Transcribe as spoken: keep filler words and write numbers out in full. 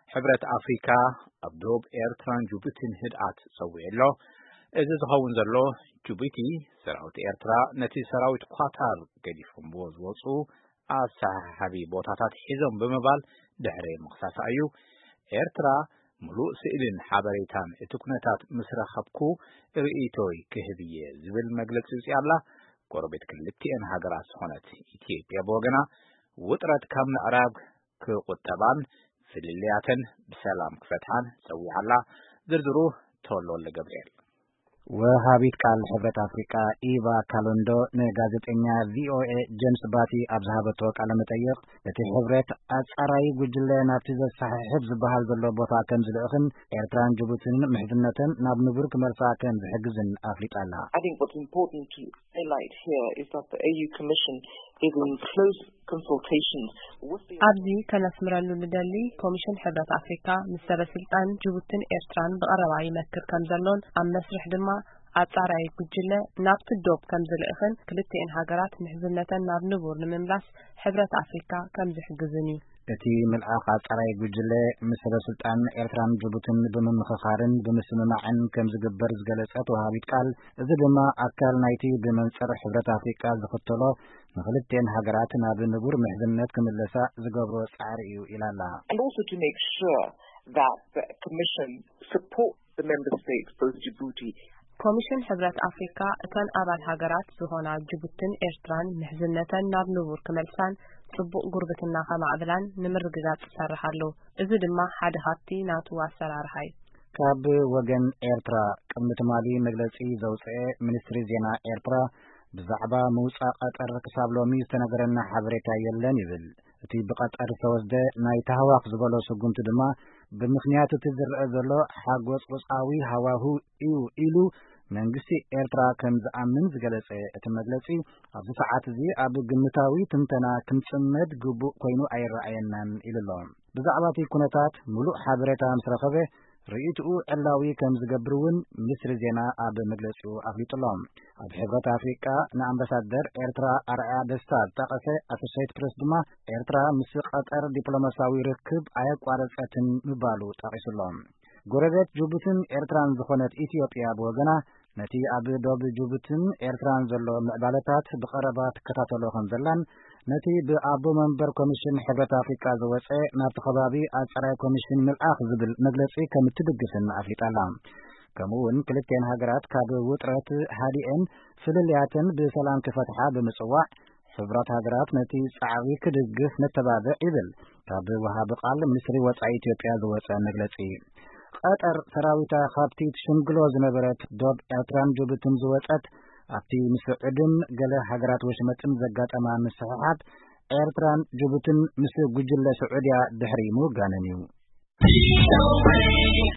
ሕብረት ኣፍሪካ ኣብ ደቡብ ኤርትራን ጅቡቲን ህድኣት ፀዊዑሎ እዚ ዝኸውን ዘሎ ጅቡቲ ሰራዊት ኤርትራ ነቲ ሰራዊት ኳታር ገዲፎምዎ ዝወፁ ኣሰሓቢ ቦታታት ሒዞም ብምባል ድሕሪ ምኽሳሳ እዩ ኤርትራ ሙሉእ ስእልን ሓበሬታን እቲ ኩነታት ምስ ረኸብኩ ርእይቶይ ክህብ እየ ዝብል መግለፂ ኣውፂኣ ኣላ ጎረቤት ክልቲአን ሃገራት ዝኾነት ኢትዮጵያ ብወገና ውጥረት ካብ ምዕራብ ክቁጠባን ፍልልያተን ብሰላም ክፈትሓን ፀዊዓ ኣላ ዝርዝሩ ተወልወለ ገብርኤል ወሃቢት ቃል ሕብረት አፍሪካ ኢቫ ካሎንዶ ነጋዜጠኛ ቪኦኤ ጄምስ ባቲ ኣብዛሃበቶ ቃለ መጠይቅ እቲ ሕብረት ኣጻራይ ጉጅለ ናብቲ ዘሳሕሕብ ዝበሃል ዘሎ ቦታ ከም ዝልእኽን ኤርትራን ጅቡቲን ምሕዝነትን ናብ ንቡር ክመልሳ ከም ዝሕግዝን ኣፍሊጣላ I think what's important to highlight here is that the A U Commission is in close consultations with the ኣብዚ ከነስምረሉ ንደሊ ኮሚሽን ሕብረት አፍሪካ ምስ ሰበስልጣን ጅቡቲን ኤርትራን ብቐረባ ይመክር ከም ዘሎን ኣብ መስርሕ ድማ ኣጻራይ ጉጅለ ናብቲ ዶብ ከም ዝልእኽን ክልቲአን ሃገራት ምሕዝነተን ናብ ንቡር ንምምላስ ሕብረት አፍሪካ ከም ዝሕግዝን እዩ እቲ መልአኽ ኣጻራይ ጉጅለ ምስ ሰበስልጣን ኤርትራን ጅቡቲን ብምምኽኻርን ብምስምማዕን ከም ዝግበር ዝገለጸት ወሃቢት ቃል እዚ ድማ ኣካል ናይቲ ብመንጽር ሕብረት አፍሪካ ዝኽተሎ ንኽልቲአን ሃገራት ናብ ንቡር ምሕዝነት ክምለሳ ዝገብሮ ጻዕሪ እዩ ኢላላ and also to make sure that the commission supports the member states both Djibouti ኮሚሽን ሕብረት አፍሪካ እተን ኣባል ሃገራት ዝኾና ጅቡቲን ኤርትራን ምሕዝነተን ናብ ንቡር ክመልሳን ጽቡቕ ጉርብትና ከማዕብላን ንምርግጋጽ ይሰርሓሉ እዚ ድማ ሓደ ሃብቲ ናቱ ኣሰራርሓ እዩ ካብ ወገን ኤርትራ ቅድሚ ትማሊ መግለጺ ዘውፅአ ሚኒስትሪ ዜና ኤርትራ ብዛዕባ ምውፃእ ቀጠር ክሳብ ሎሚ ዝተነገረና ሓበሬታ የለን ይብል እቲ ብቀጠር ዝተወስደ ናይ ተህዋኽ ዝበሎ ስጉምቲ ድማ ብምኽንያት እቲ ዝርአ ዘሎ ሓጎስ ቁፃዊ ሃዋሁ እዩ ኢሉ መንግስቲ ኤርትራ ከም ዝኣምን ዝገለጸ እቲ መግለጺ ኣብዚ ሰዓት እዚ ኣብ ግምታዊ ትንተና ክንጽመድ ግቡእ ኮይኑ ኣይረኣየናን ኢሉሎ ብዛዕባ እቲ ኩነታት ሙሉእ ሓበሬታ ምስ ረኸበ ርእይትኡ ዕላዊ ከም ዝገብር እውን ሚኒስትሪ ዜና ኣብ መግለጺኡ ኣፍሊጡሎም ኣብ ሕብረት አፍሪካ ንኣምባሳደር ኤርትራ ኣርኣያ ደስታ ጠቐሰ ኣሶሴትድ ፕሬስ ድማ ኤርትራ ምስ ቀጠር ዲፕሎማሲያዊ ርክብ ኣየቋረፀትን ምባሉ ጠቒሱሎም ጎረቤት ጅቡቲን ኤርትራን ዝኾነት ኢትዮጵያ ብወገና ነቲ ኣብ ዶብ ጅቡቲን ኤርትራን ዘሎ ምዕባለታት ብቐረባ ትከታተሎ ከም ዘላን ነቲ ብኣቦ መንበር ኮሚሽን ሕብረት አፍሪካ ዝወፀ ናብቲ ከባቢ ኣጻራይ ኮሚሽን ምልኣኽ ዝብል መግለጺ ከም እትድግፍን ኣፍሊጣላ ከምኡውን ክልቲአን ሃገራት ካብ ውጥረት ሃዲአን ፍልልያተን ብሰላም ክፈትሓ ብምጽዋዕ ሕብረት ሃገራት ነቲ ጻዕሪ ክድግፍ ነተባብዕ ይብል ካብ ወሃቢ ቃል ሚኒስትሪ ወጻኢ ኢትዮጵያ ዝወፀ መግለጺ ቀጠር ሰራዊታ ካብቲ ሽምግሎ ዝነበረት ዶብ ኤርትራን ጅቡቲን ዝወፀት ኣብቲ ምስዕድም ገለ ሃገራት ወሽመጥን ዘጋጠማ ምስሕሓት ኤርትራን ጅቡቲን ምስ ጉጅለ ስዑድያ ድሕሪ ምውጋነን እዩ